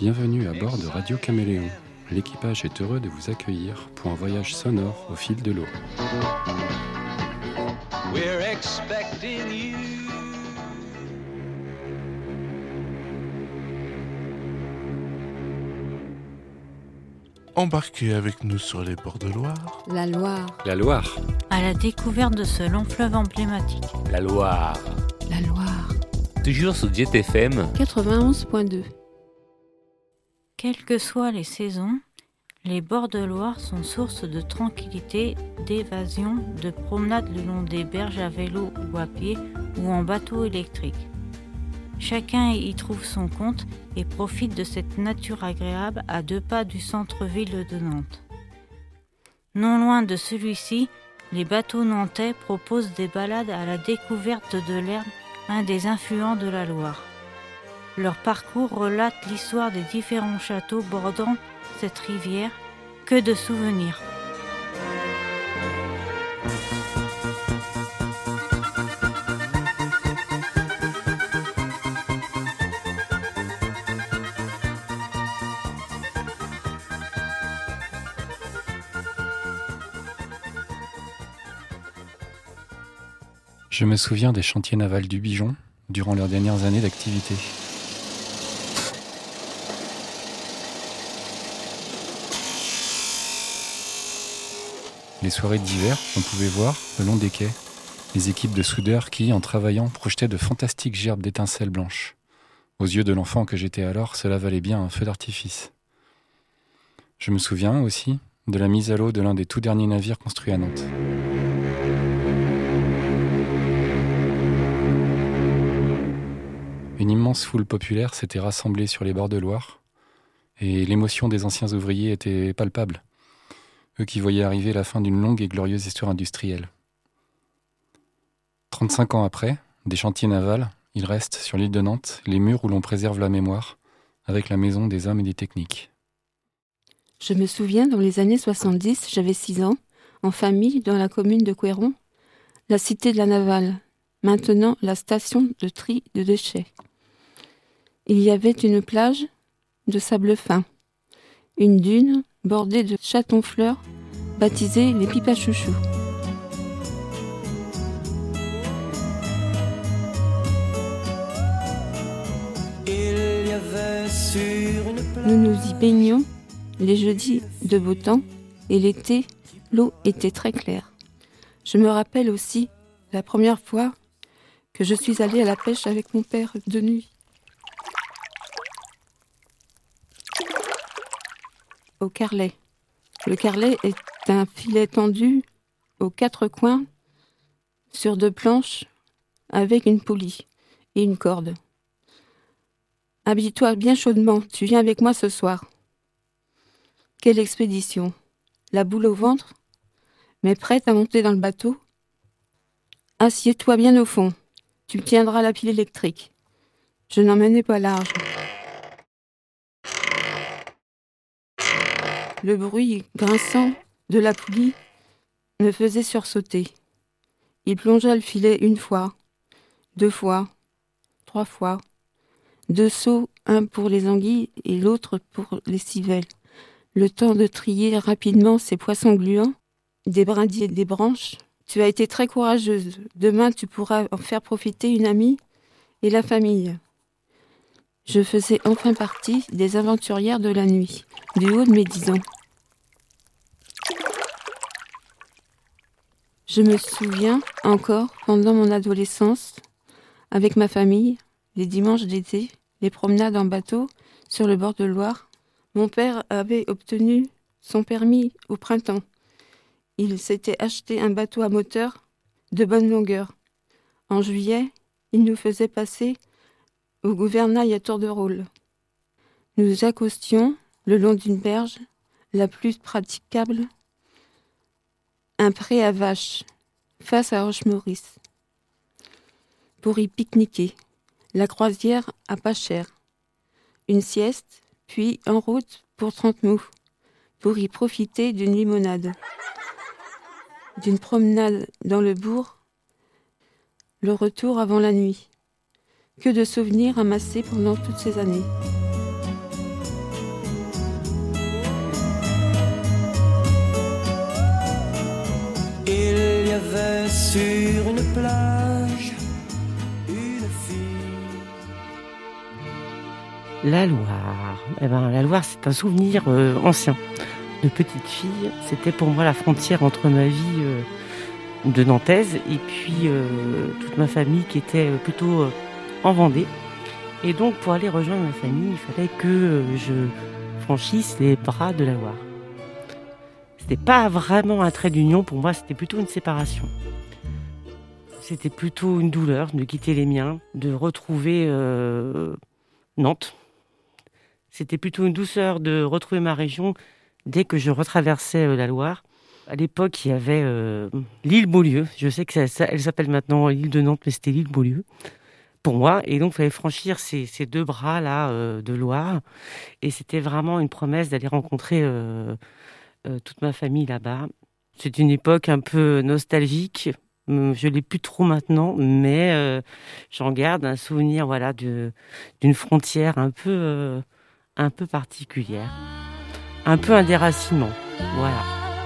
Bienvenue à bord de Radio Caméléon. L'équipage est heureux de vous accueillir pour un voyage sonore au fil de l'eau. We're expecting you. Embarquez avec nous sur les bords de Loire. La Loire. La Loire. À la découverte de ce long fleuve emblématique. La Loire. La Loire. Toujours sur Jet FM 91.2. Quelles que soient les saisons, les bords de Loire sont source de tranquillité, d'évasion, de promenade le long des berges à vélo ou à pied ou en bateau électrique. Chacun y trouve son compte et profite de cette nature agréable à 2 pas du centre-ville de Nantes. Non loin de celui-ci, les bateaux nantais proposent des balades à la découverte de l'Erne, un des influents de la Loire. Leur parcours relate l'histoire des différents châteaux bordant cette rivière. Que de souvenirs. Je me souviens des chantiers navals du Bijon durant leurs dernières années d'activité. Les soirées d'hiver, on pouvait voir, le long des quais, les équipes de soudeurs qui, en travaillant, projetaient de fantastiques gerbes d'étincelles blanches. Aux yeux de l'enfant que j'étais alors, cela valait bien un feu d'artifice. Je me souviens aussi de la mise à l'eau de l'un des tout derniers navires construits à Nantes. Une immense foule populaire s'était rassemblée sur les bords de Loire, et l'émotion des anciens ouvriers était palpable. Eux qui voyaient arriver la fin d'une longue et glorieuse histoire industrielle. 35 ans après, des chantiers navals, il reste sur l'île de Nantes les murs où l'on préserve la mémoire, avec la maison des hommes et des techniques. Je me souviens, dans les années 70, j'avais 6 ans, en famille, dans la commune de Couéron, la cité de la Navale, maintenant la station de tri de déchets. Il y avait une plage de sable fin, une dune bordée de chatons-fleurs, baptisée les pipes à chouchou. Nous nous y baignions les jeudis de beau temps, et l'été, l'eau était très claire. Je me rappelle aussi la première fois que je suis allée à la pêche avec mon père de nuit. Au carlet. Le carlet est un filet tendu aux 4 coins sur 2 planches avec une poulie et une corde. Habille-toi bien chaudement, tu viens avec moi ce soir. Quelle expédition! La boule au ventre, mais prête à monter dans le bateau. Assieds-toi bien au fond, tu tiendras la pile électrique. Je n'en menais pas large. Le bruit grinçant de la poulie me faisait sursauter. Il plongea le filet 1 fois, 2 fois, 3 fois. 2 seaux, un pour les anguilles et l'autre pour les civelles. Le temps de trier rapidement ces poissons gluants, des brindilles et des branches. Tu as été très courageuse. Demain, tu pourras en faire profiter une amie et la famille. Je faisais enfin partie des aventurières de la nuit, du haut de mes 10 ans. Je me souviens encore, pendant mon adolescence, avec ma famille, les dimanches d'été, les promenades en bateau sur le bord de Loire. Mon père avait obtenu son permis au printemps. Il s'était acheté un bateau à moteur de bonne longueur. En juillet, il nous faisait passer au gouvernail à tour de rôle. Nous accostions le long d'une berge, la plus praticable, un pré à vaches, face à Rochemaurice, pour y pique-niquer. La croisière à pas cher. Une sieste, puis en route pour 30 mous, pour y profiter d'une limonade. D'une promenade dans le bourg, le retour avant la nuit. Que de souvenirs amassés pendant toutes ces années. sur une plage, une fille. La Loire. La Loire, c'est un souvenir ancien. De petite fille, c'était pour moi la frontière entre ma vie de Nantaise et puis toute ma famille qui était plutôt en Vendée. Et donc, pour aller rejoindre ma famille, il fallait que je franchisse les bras de la Loire. C'était pas vraiment un trait d'union, pour moi, c'était plutôt une séparation. C'était plutôt une douleur de quitter les miens, de retrouver Nantes. C'était plutôt une douceur de retrouver ma région dès que je retraversais la Loire. À l'époque, il y avait l'île Beaulieu. Je sais que elle s'appelle maintenant l'île de Nantes, mais c'était l'île Beaulieu pour moi. Et donc, il fallait franchir ces deux bras-là de Loire. Et c'était vraiment une promesse d'aller rencontrer toute ma famille là-bas. C'est une époque un peu nostalgique. Je l'ai plus trop maintenant, mais j'en garde un souvenir, voilà, d'une frontière un peu particulière, un peu un déracinement, voilà.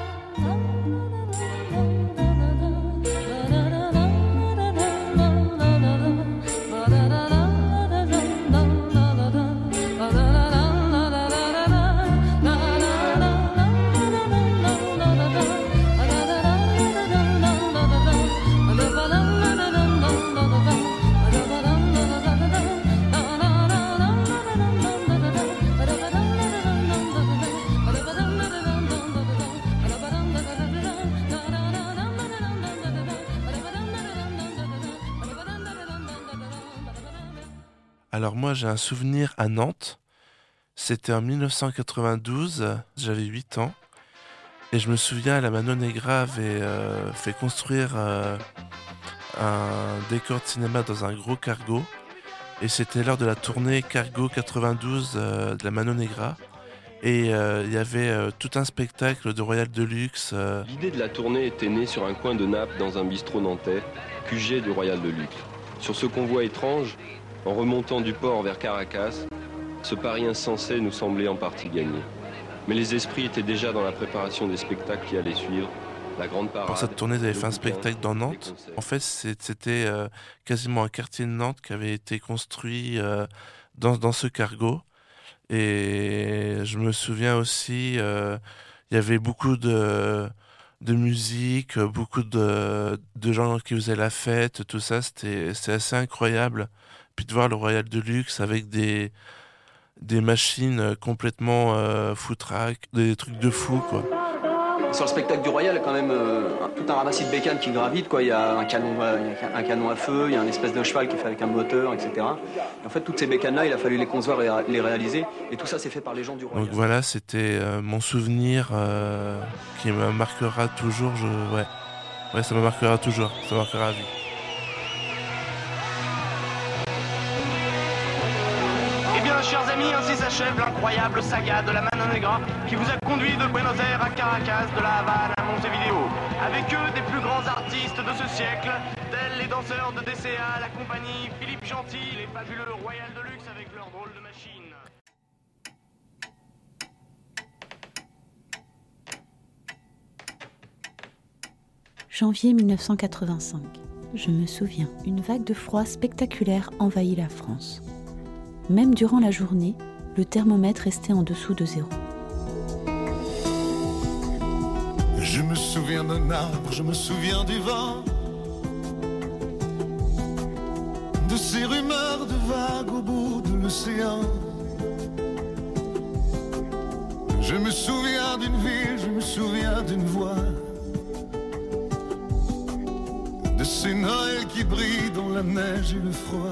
Alors moi j'ai un souvenir à Nantes, c'était en 1992, j'avais 8 ans, et je me souviens la Manon Negra avait fait construire un décor de cinéma dans un gros cargo, et c'était lors de la tournée Cargo 92 de la Manon Negra, et il y avait tout un spectacle de Royal Deluxe. L'idée de la tournée était née sur un coin de Naples dans un bistrot nantais, QG du Royal Deluxe. Sur ce convoi étrange, en remontant du port vers Caracas, ce pari insensé nous semblait en partie gagné. Mais les esprits étaient déjà dans la préparation des spectacles qui allaient suivre. La grande parade. Pour cette tournée, ils avaient fait un spectacle dans Nantes. En fait, c'était quasiment un quartier de Nantes qui avait été construit dans ce cargo. Et je me souviens aussi, il y avait beaucoup de musique, beaucoup de gens qui faisaient la fête, tout ça, c'était assez incroyable. Puis de voir le Royal Deluxe avec des machines complètement foutraques, des trucs de fou, quoi. Sur le spectacle du Royal, il y a quand même tout un ramassis de bécanes qui gravitent, quoi. Il y a un canon à feu, il y a une espèce de cheval qui est fait avec un moteur, etc. Et en fait, toutes ces bécanes-là, il a fallu les concevoir et les réaliser. Et tout ça, c'est fait par les gens du Royal. Donc voilà, c'était mon souvenir qui me marquera toujours. Ouais, ça me marquera toujours, ça me marquera à vie. Chers amis, ainsi s'achève l'incroyable saga de la Manon Negra qui vous a conduit de Buenos Aires à Caracas, de la Havane à Montevideo. Avec eux, des plus grands artistes de ce siècle, tels les danseurs de DCA, la compagnie Philippe Gentil, les fabuleux Royal Deluxe avec leurs drôles de machines. Janvier 1985. Je me souviens, une vague de froid spectaculaire envahit la France. Même durant la journée, le thermomètre restait en dessous de 0. Je me souviens d'un arbre, je me souviens du vent, de ces rumeurs de vagues au bout de l'océan. Je me souviens d'une ville, je me souviens d'une voix, de ces Noëls qui brillent dans la neige et le froid.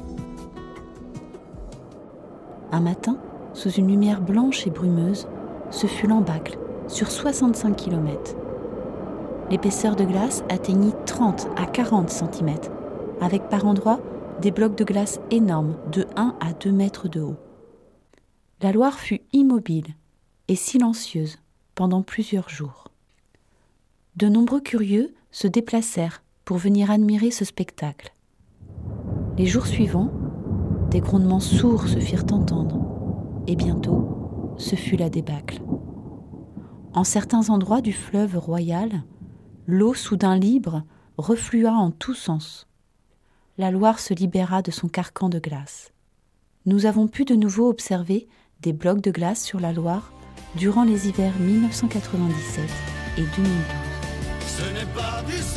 Un matin, sous une lumière blanche et brumeuse, ce fut l'embâcle, sur 65 km. L'épaisseur de glace atteignit 30 à 40 cm, avec par endroits des blocs de glace énormes de 1 à 2 mètres de haut. La Loire fut immobile et silencieuse pendant plusieurs jours. De nombreux curieux se déplacèrent pour venir admirer ce spectacle. Les jours suivants, des grondements sourds se firent entendre, et bientôt, ce fut la débâcle. En certains endroits du fleuve Royal, l'eau soudain libre reflua en tous sens. La Loire se libéra de son carcan de glace. Nous avons pu de nouveau observer des blocs de glace sur la Loire durant les hivers 1997 et 2012. Ce n'est pas du sang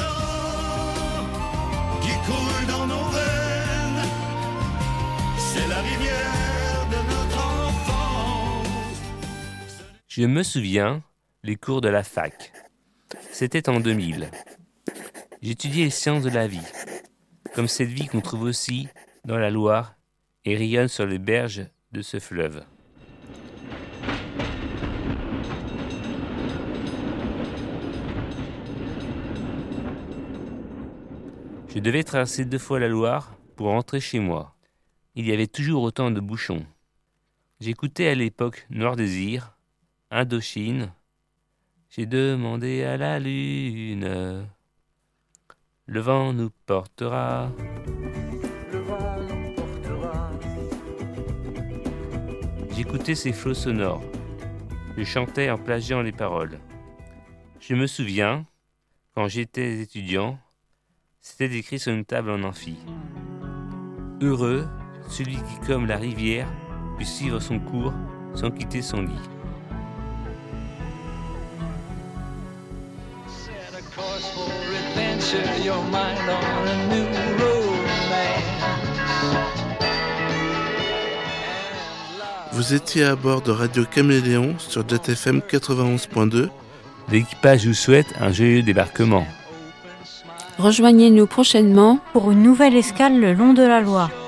qui coule dans nos veines, c'est la rivière de notre enfance. Je me souviens, les cours de la fac. C'était en 2000. J'étudiais les sciences de la vie, comme cette vie qu'on trouve aussi dans la Loire et rayonne sur les berges de ce fleuve. Je devais traverser 2 fois la Loire pour rentrer chez moi. Il y avait toujours autant de bouchons. J'écoutais à l'époque Noir Désir, Indochine. J'ai demandé à la lune, le vent nous portera. Le vent nous portera. J'écoutais ces flots sonores. Je chantais en plagiant les paroles. Je me souviens, quand j'étais étudiant, c'était écrit sur une table en amphi. Heureux, celui qui, comme la rivière, puisse suivre son cours sans quitter son lit. Vous étiez à bord de Radio Caméléon sur Jet FM 91.2. L'équipage vous souhaite un joyeux débarquement. Rejoignez-nous prochainement pour une nouvelle escale le long de la Loire.